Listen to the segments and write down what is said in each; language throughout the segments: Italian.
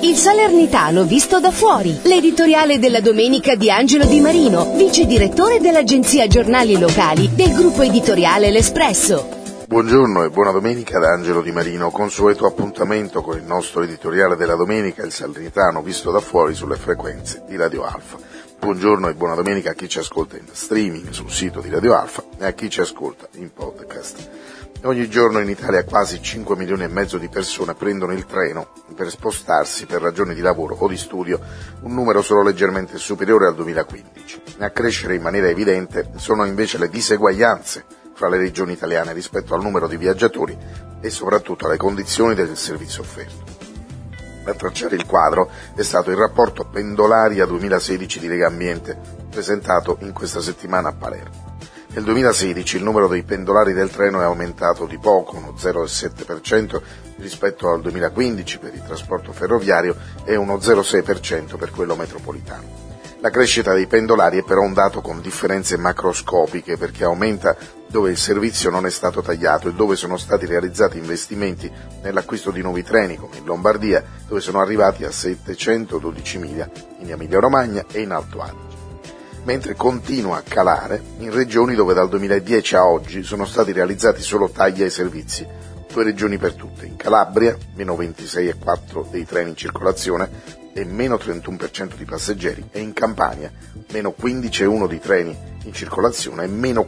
Il Salernitano visto da fuori. L'editoriale della domenica di Angelo Di Marino, vice direttore dell'agenzia giornali locali del gruppo editoriale L'Espresso. Buongiorno e buona domenica da Angelo Di Marino, consueto appuntamento con il nostro editoriale della domenica, il Salernitano visto da fuori sulle frequenze di Radio Alfa. Buongiorno e buona domenica a chi ci ascolta in streaming sul sito di Radio Alfa e a chi ci ascolta in podcast. Ogni giorno in Italia quasi 5 milioni e mezzo di persone prendono il treno per spostarsi per ragioni di lavoro o di studio, un numero solo leggermente superiore al 2015. A crescere in maniera evidente sono invece le diseguaglianze fra le regioni italiane rispetto al numero di viaggiatori e soprattutto alle condizioni del servizio offerto. A tracciare il quadro è stato il rapporto Pendolaria 2016 di Legambiente, presentato in questa settimana a Palermo. Nel 2016 il numero dei pendolari del treno è aumentato di poco, uno 0,7% rispetto al 2015 per il trasporto ferroviario e uno 0,6% per quello metropolitano. La crescita dei pendolari è però un dato con differenze macroscopiche perché aumenta dove il servizio non è stato tagliato e dove sono stati realizzati investimenti nell'acquisto di nuovi treni, come in Lombardia, dove sono arrivati a 712.000, in Emilia-Romagna e in Alto Adige. Mentre continua a calare in regioni dove dal 2010 a oggi sono stati realizzati solo tagli ai servizi, 2 regioni per tutte, in Calabria, meno 26,4% dei treni in circolazione e meno 31% di passeggeri, e in Campania, meno 15,1% di treni in circolazione e meno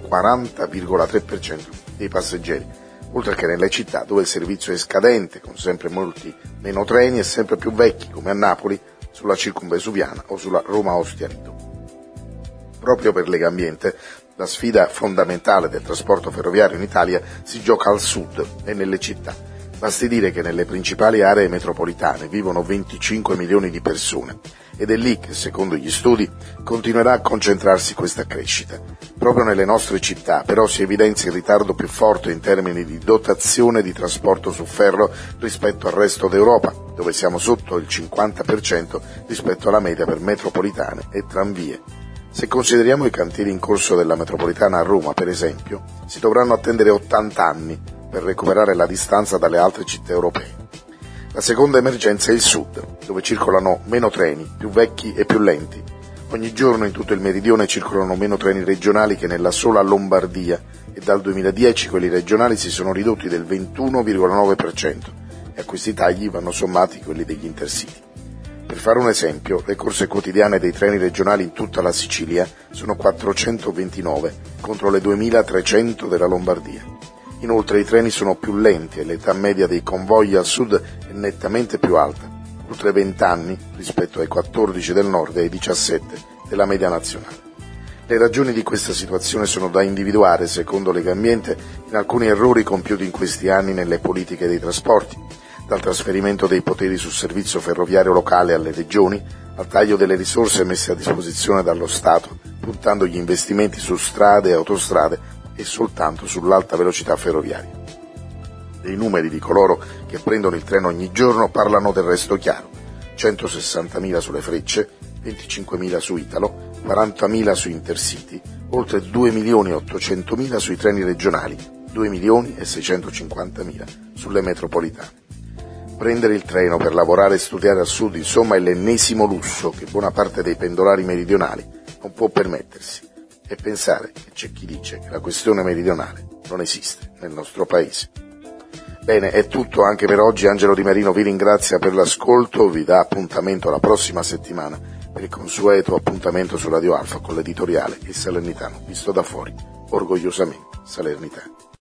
40,3% dei passeggeri, oltre che nelle città dove il servizio è scadente, con sempre molti meno treni e sempre più vecchi, come a Napoli, sulla Circumvesuviana o sulla Roma-Ostia-Lido. Proprio per Legambiente, la sfida fondamentale del trasporto ferroviario in Italia si gioca al sud e nelle città. Basti dire che nelle principali aree metropolitane vivono 25 milioni di persone ed è lì che, secondo gli studi, continuerà a concentrarsi questa crescita. Proprio nelle nostre città, però, si evidenzia il ritardo più forte in termini di dotazione di trasporto su ferro rispetto al resto d'Europa, dove siamo sotto il 50% rispetto alla media per metropolitane e tranvie. Se consideriamo i cantieri in corso della metropolitana a Roma, per esempio, si dovranno attendere 80 anni per recuperare la distanza dalle altre città europee. La seconda emergenza è il sud, dove circolano meno treni, più vecchi e più lenti. Ogni giorno in tutto il meridione circolano meno treni regionali che nella sola Lombardia e dal 2010 quelli regionali si sono ridotti del 21,9% e a questi tagli vanno sommati quelli degli intercity. Per fare un esempio, le corse quotidiane dei treni regionali in tutta la Sicilia sono 429 contro le 2300 della Lombardia. Inoltre i treni sono più lenti e l'età media dei convogli al sud è nettamente più alta, oltre 20 anni rispetto ai 14 del nord e ai 17 della media nazionale. Le ragioni di questa situazione sono da individuare, secondo Legambiente, in alcuni errori compiuti in questi anni nelle politiche dei trasporti, dal trasferimento dei poteri sul servizio ferroviario locale alle regioni, al taglio delle risorse messe a disposizione dallo Stato, puntando gli investimenti su strade e autostrade e soltanto sull'alta velocità ferroviaria. I numeri di coloro che prendono il treno ogni giorno parlano del resto chiaro: 160.000 sulle Frecce, 25.000 su Italo, 40.000 su Intercity, oltre 2.800.000 sui treni regionali, 2.650.000 sulle metropolitane. Prendere il treno per lavorare e studiare al sud, insomma, è l'ennesimo lusso che buona parte dei pendolari meridionali non può permettersi. E pensare che c'è chi dice che la questione meridionale non esiste nel nostro paese. Bene, è tutto anche per oggi. Angelo Di Marino vi ringrazia per l'ascolto, vi dà appuntamento la prossima settimana per il consueto appuntamento su Radio Alfa con l'editoriale Il Salernitano visto da fuori, orgogliosamente salernitano.